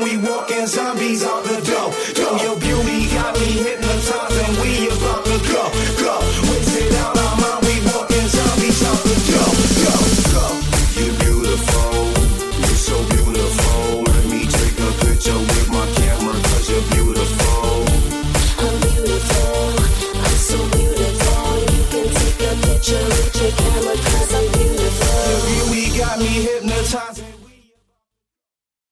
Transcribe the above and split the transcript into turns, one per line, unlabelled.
we walking zombies out the door. Yo, your beauty got me hypnotized and we about to go.